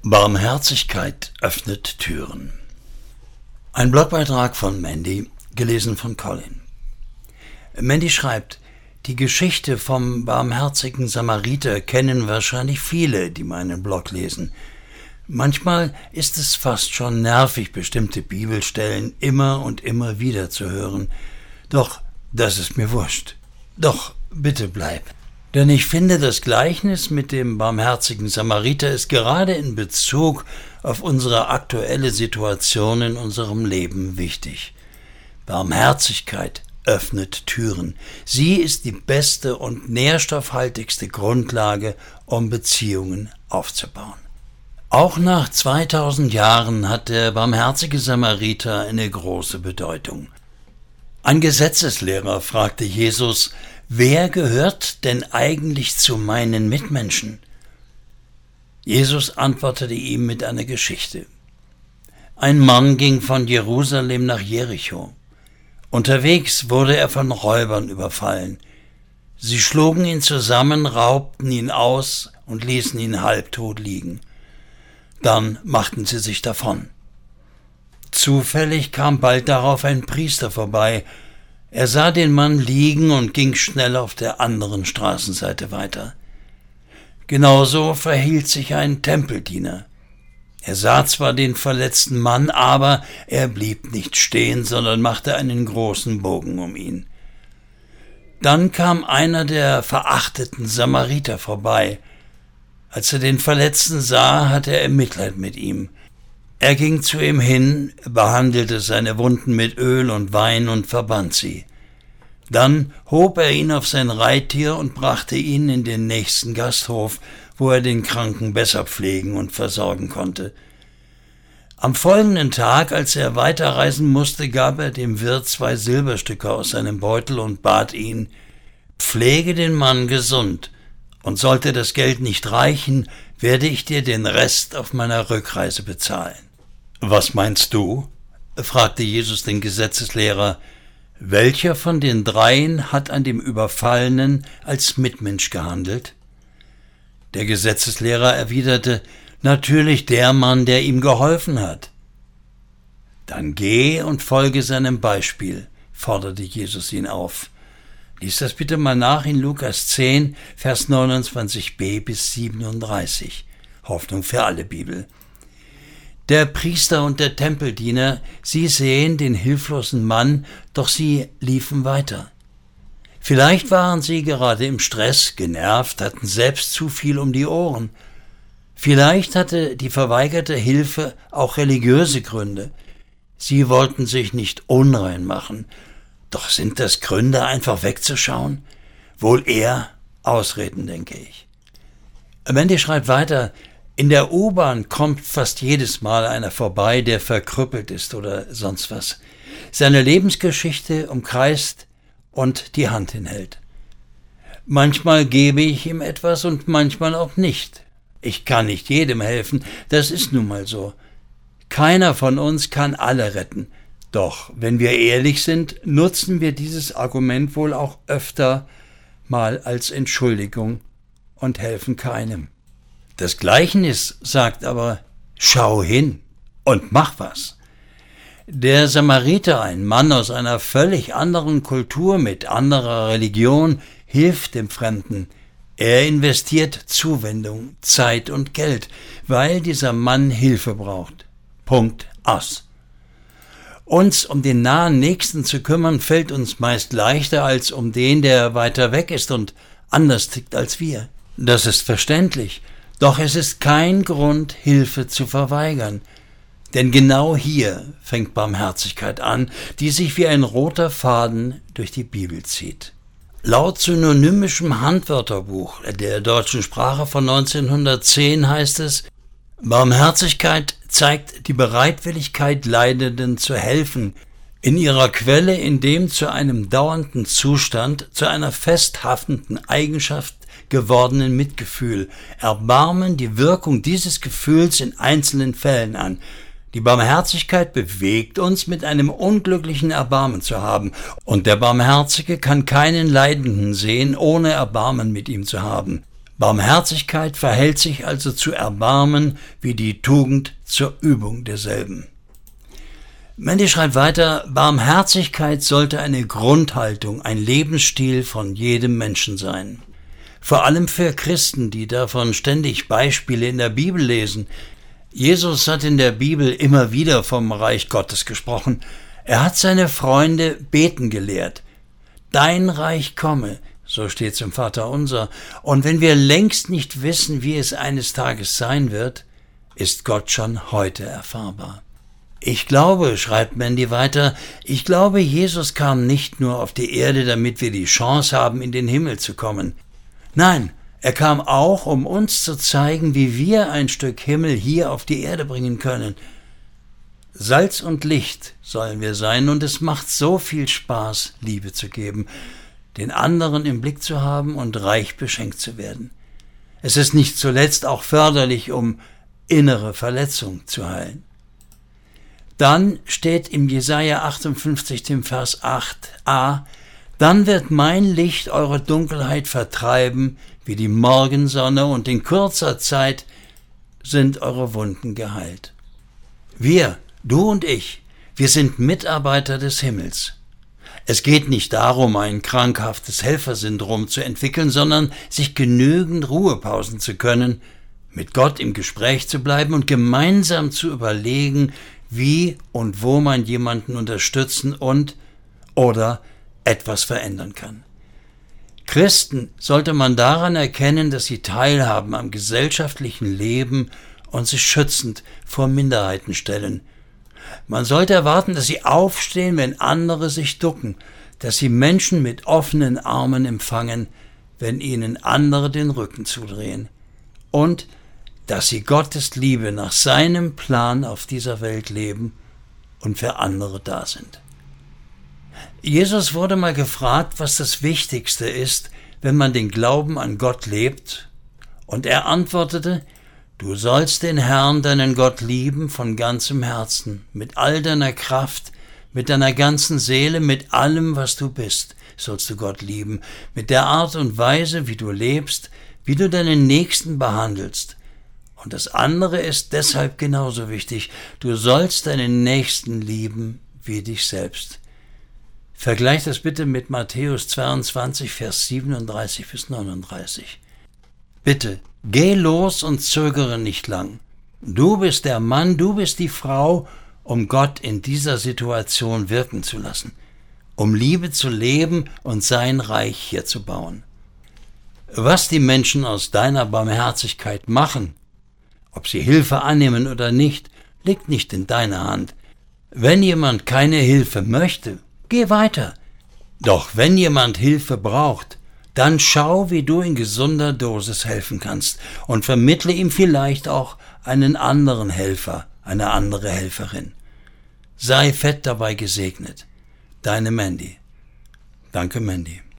Barmherzigkeit öffnet Türen. Ein Blogbeitrag von Mandy, gelesen von Colin. Mandy schreibt: Die Geschichte vom barmherzigen Samariter kennen wahrscheinlich viele, die meinen Blog lesen. Manchmal ist es fast schon nervig, bestimmte Bibelstellen immer und immer wieder zu hören. Doch das ist mir wurscht. Doch bitte bleib. Denn ich finde, das Gleichnis mit dem barmherzigen Samariter ist gerade in Bezug auf unsere aktuelle Situation in unserem Leben wichtig. Barmherzigkeit öffnet Türen. Sie ist die beste und nährstoffhaltigste Grundlage, um Beziehungen aufzubauen. Auch nach 2000 Jahren hat der barmherzige Samariter eine große Bedeutung. Ein Gesetzeslehrer fragte Jesus: Wer gehört denn eigentlich zu meinen Mitmenschen? Jesus antwortete ihm mit einer Geschichte. Ein Mann ging von Jerusalem nach Jericho. Unterwegs wurde er von Räubern überfallen. Sie schlugen ihn zusammen, raubten ihn aus und ließen ihn halbtot liegen. Dann machten sie sich davon. Zufällig kam bald darauf ein Priester vorbei. Er sah den Mann liegen und ging schnell auf der anderen Straßenseite weiter. Genauso verhielt sich ein Tempeldiener. Er sah zwar den verletzten Mann, aber er blieb nicht stehen, sondern machte einen großen Bogen um ihn. Dann kam einer der verachteten Samariter vorbei. Als er den Verletzten sah, hatte er Mitleid mit ihm. Er ging zu ihm hin, behandelte seine Wunden mit Öl und Wein und verband sie. Dann hob er ihn auf sein Reittier und brachte ihn in den nächsten Gasthof, wo er den Kranken besser pflegen und versorgen konnte. Am folgenden Tag, als er weiterreisen musste, gab er dem Wirt 2 Silberstücke aus seinem Beutel und bat ihn: Pflege den Mann gesund, und sollte das Geld nicht reichen, werde ich dir den Rest auf meiner Rückreise bezahlen. Was meinst du? Fragte Jesus den Gesetzeslehrer. Welcher von den dreien hat an dem Überfallenen als Mitmensch gehandelt? Der Gesetzeslehrer erwiderte: Natürlich der Mann, der ihm geholfen hat. Dann geh und folge seinem Beispiel, forderte Jesus ihn auf. Lies das bitte mal nach in Lukas 10, Vers 29b bis 37. Hoffnung für alle Bibel. Der Priester und der Tempeldiener, sie sehen den hilflosen Mann, doch sie liefen weiter. Vielleicht waren sie gerade im Stress, genervt, hatten selbst zu viel um die Ohren. Vielleicht hatte die verweigerte Hilfe auch religiöse Gründe. Sie wollten sich nicht unrein machen. Doch sind das Gründe, einfach wegzuschauen? Wohl eher Ausreden, denke ich. Mandy schreibt weiter: In der U-Bahn kommt fast jedes Mal einer vorbei, der verkrüppelt ist oder sonst was. Seine Lebensgeschichte umkreist und die Hand hinhält. Manchmal gebe ich ihm etwas und manchmal auch nicht. Ich kann nicht jedem helfen, das ist nun mal so. Keiner von uns kann alle retten. Doch, wenn wir ehrlich sind, nutzen wir dieses Argument wohl auch öfter mal als Entschuldigung und helfen keinem. Das Gleichnis sagt aber: Schau hin und mach was. Der Samariter, ein Mann aus einer völlig anderen Kultur mit anderer Religion, hilft dem Fremden. Er investiert Zuwendung, Zeit und Geld, weil dieser Mann Hilfe braucht. Punkt, aus. Uns um den nahen Nächsten zu kümmern, fällt uns meist leichter als um den, der weiter weg ist und anders tickt als wir. Das ist verständlich, doch es ist kein Grund, Hilfe zu verweigern. Denn genau hier fängt Barmherzigkeit an, die sich wie ein roter Faden durch die Bibel zieht. Laut synonymischem Handwörterbuch der deutschen Sprache von 1910 heißt es: Barmherzigkeit zeigt die Bereitwilligkeit, Leidenden zu helfen, in ihrer Quelle in dem zu einem dauernden Zustand, zu einer festhaftenden Eigenschaft gewordenen Mitgefühl. Erbarmen die Wirkung dieses Gefühls in einzelnen Fällen an. Die Barmherzigkeit bewegt uns, mit einem unglücklichen Erbarmen zu haben, und der Barmherzige kann keinen Leidenden sehen, ohne Erbarmen mit ihm zu haben. Barmherzigkeit verhält sich also zu Erbarmen wie die Tugend zur Übung derselben. Mandy schreibt weiter, Barmherzigkeit sollte eine Grundhaltung, ein Lebensstil von jedem Menschen sein. Vor allem für Christen, die davon ständig Beispiele in der Bibel lesen. Jesus hat in der Bibel immer wieder vom Reich Gottes gesprochen. Er hat seine Freunde beten gelehrt. Dein Reich komme, so steht's im Vaterunser. Und wenn wir längst nicht wissen, wie es eines Tages sein wird, ist Gott schon heute erfahrbar. Ich glaube, schreibt Mandy weiter, ich glaube, Jesus kam nicht nur auf die Erde, damit wir die Chance haben, in den Himmel zu kommen. Nein, er kam auch, um uns zu zeigen, wie wir ein Stück Himmel hier auf die Erde bringen können. Salz und Licht sollen wir sein, und es macht so viel Spaß, Liebe zu geben, den anderen im Blick zu haben und reich beschenkt zu werden. Es ist nicht zuletzt auch förderlich, um innere Verletzung zu heilen. Dann steht im Jesaja 58, dem Vers 8a, dann wird mein Licht eure Dunkelheit vertreiben wie die Morgensonne, und in kurzer Zeit sind eure Wunden geheilt. Wir, du und ich, wir sind Mitarbeiter des Himmels. Es geht nicht darum, ein krankhaftes Helfersyndrom zu entwickeln, sondern sich genügend Ruhepausen zu können, mit Gott im Gespräch zu bleiben und gemeinsam zu überlegen, wie und wo man jemanden unterstützen oder etwas verändern kann. Christen sollte man daran erkennen, dass sie teilhaben am gesellschaftlichen Leben und sich schützend vor Minderheiten stellen. Man sollte erwarten, dass sie aufstehen, wenn andere sich ducken, dass sie Menschen mit offenen Armen empfangen, wenn ihnen andere den Rücken zudrehen, und dass sie Gottes Liebe nach seinem Plan auf dieser Welt leben und für andere da sind. Jesus wurde mal gefragt, was das Wichtigste ist, wenn man den Glauben an Gott lebt, und er antwortete, du sollst den Herrn, deinen Gott, lieben von ganzem Herzen, mit all deiner Kraft, mit deiner ganzen Seele, mit allem, was du bist, sollst du Gott lieben, mit der Art und Weise, wie du lebst, wie du deinen Nächsten behandelst. Und das andere ist deshalb genauso wichtig. Du sollst deinen Nächsten lieben wie dich selbst. Vergleich das bitte mit Matthäus 22, Vers 37 bis 39. Bitte, geh los und zögere nicht lang. Du bist der Mann, du bist die Frau, um Gott in dieser Situation wirken zu lassen, um Liebe zu leben und sein Reich hier zu bauen. Was die Menschen aus deiner Barmherzigkeit machen, ob sie Hilfe annehmen oder nicht, liegt nicht in deiner Hand. Wenn jemand keine Hilfe möchte, geh weiter. Doch wenn jemand Hilfe braucht, dann schau, wie du in gesunder Dosis helfen kannst und vermittle ihm vielleicht auch einen anderen Helfer, eine andere Helferin. Sei fett dabei gesegnet. Deine Mandy. Danke, Mandy.